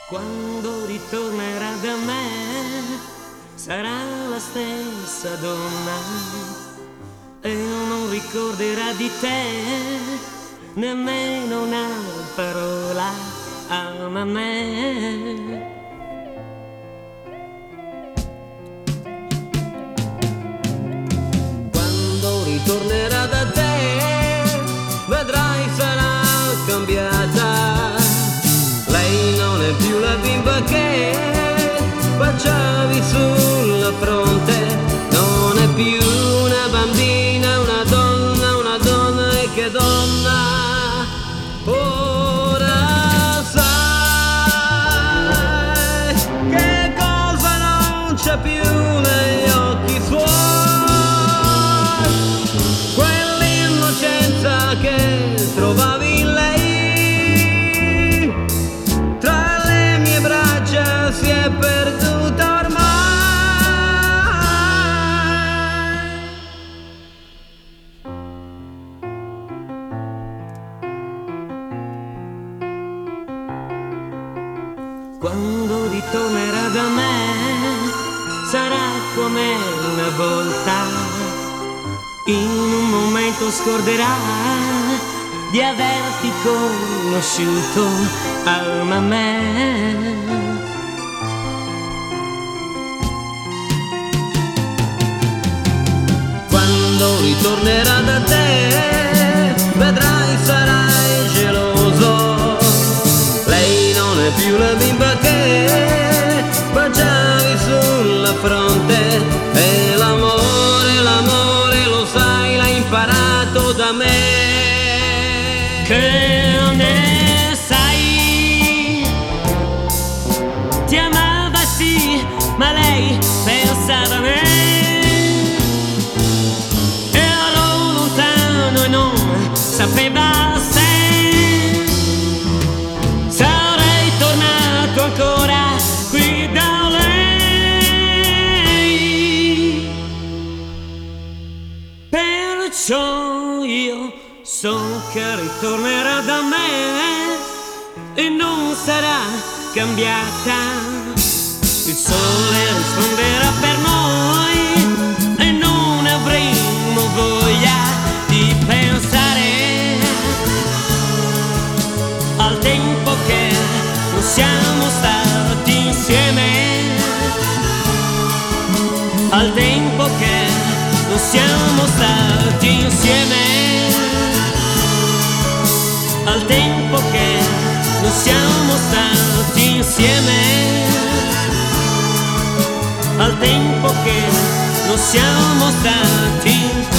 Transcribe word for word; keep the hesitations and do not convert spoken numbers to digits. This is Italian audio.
Quando ritornerà da me sarà la stessa donna e non ricorderà di te nemmeno una parola. Ama me. Quando ritornerà da te vedrai sarà cambiata. Lei non è più la bimba che baciavi sulla fronte, non è più una bambina, una donna, una donna e che donna. Ora sai che cosa non c'è più negli occhi suoi, quell'innocenza che trovavi in lei. Si è perduta ormai. Quando ritornerà da me sarà come una volta, in un momento scorderà di averti conosciuto. Ama me. Quando ritornerà da te vedrai sarai geloso. Lei non è più la bimba che baciavi sulla fronte e l'amore, l'amore lo sai l'hai imparato da me. Che ne sai? Ti amava sì, ma lei pensava a me. Sapeva se sarei tornato ancora qui da lei. Perciò io so che ritornerà da me e non sarà cambiata. Il sole risponderà per noi e non avremo voglia di pensare al tempo che non siamo stati insieme, al tempo che non siamo stati insieme, al tempo che non siamo stati insieme, al tempo che non siamo stati